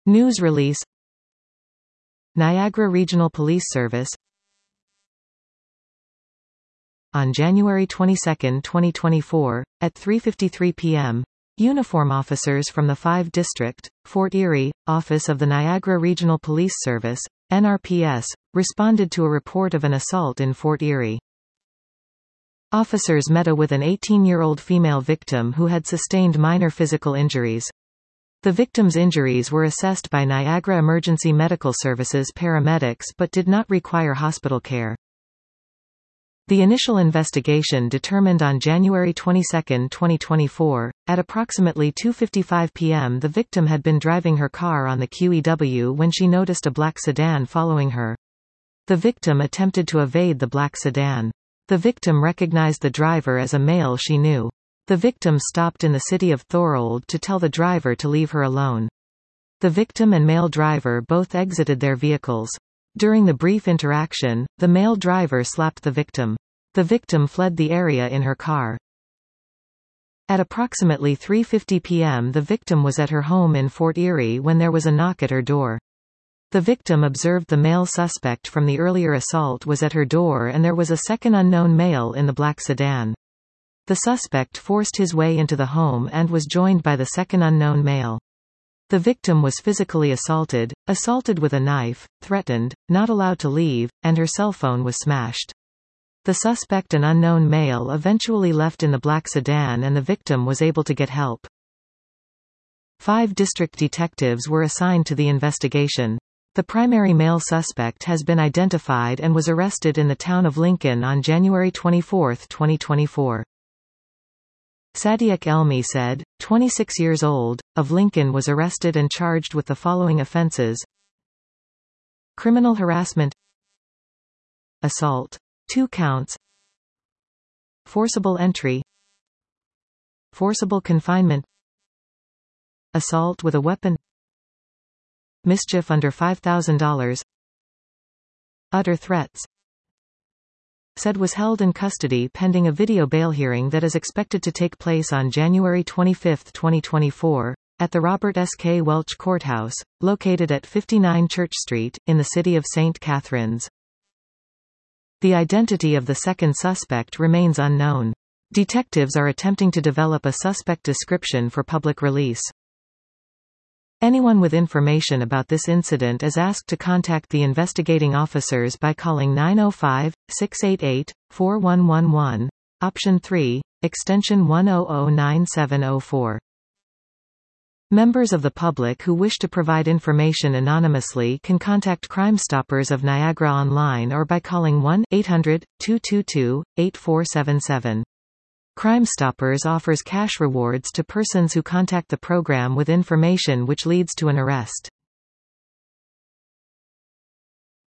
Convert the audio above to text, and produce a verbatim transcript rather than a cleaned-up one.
News release. Niagara Regional Police Service. On January twenty-second, twenty twenty-four, at three fifty-three p m, uniform officers from the five District, Fort Erie, Office of the Niagara Regional Police Service, N R P S, responded to a report of an assault in Fort Erie. Officers met with an eighteen-year-old female victim who had sustained minor physical injuries. The victim's injuries were assessed by Niagara Emergency Medical Services paramedics but did not require hospital care. The initial investigation determined on January twenty-second, twenty twenty-four, at approximately two fifty-five p m the victim had been driving her car on the Q E W when she noticed a black sedan following her. The victim attempted to evade the black sedan. The victim recognized the driver as a male she knew. The victim stopped in the city of Thorold to tell the driver to leave her alone. The victim and male driver both exited their vehicles. During the brief interaction, the male driver slapped the victim. The victim fled the area in her car. At approximately three fifty p m the victim was at her home in Fort Erie when there was a knock at her door. The victim observed the male suspect from the earlier assault was at her door and there was a second unknown male in the black sedan. The suspect forced his way into the home and was joined by the second unknown male. The victim was physically assaulted, assaulted with a knife, threatened, not allowed to leave, and her cell phone was smashed. The suspect and unknown male eventually left in the black sedan and the victim was able to get help. Five district detectives were assigned to the investigation. The primary male suspect has been identified and was arrested in the town of Lincoln on January twenty-fourth, twenty twenty-four. Sadiq Elmi said, twenty-six years old, of Lincoln was arrested and charged with the following offenses: criminal harassment, assault, two counts, forcible entry, forcible confinement, assault with a weapon, mischief under five thousand dollars, utter threats. Said was held in custody pending a video bail hearing that is expected to take place on January twenty-fifth, twenty twenty-four, at the Robert S. K. Welch Courthouse, located at fifty-nine Church Street, in the city of Saint Catharines. The identity of the second suspect remains unknown. Detectives are attempting to develop a suspect description for public release. Anyone with information about this incident is asked to contact the investigating officers by calling nine oh five, six eight eight, four one one one, option three, extension one zero zero nine seven zero four. Members of the public who wish to provide information anonymously can contact Crime Stoppers of Niagara online or by calling one eight hundred, two two two, eight four seven seven. Crime Stoppers offers cash rewards to persons who contact the program with information which leads to an arrest.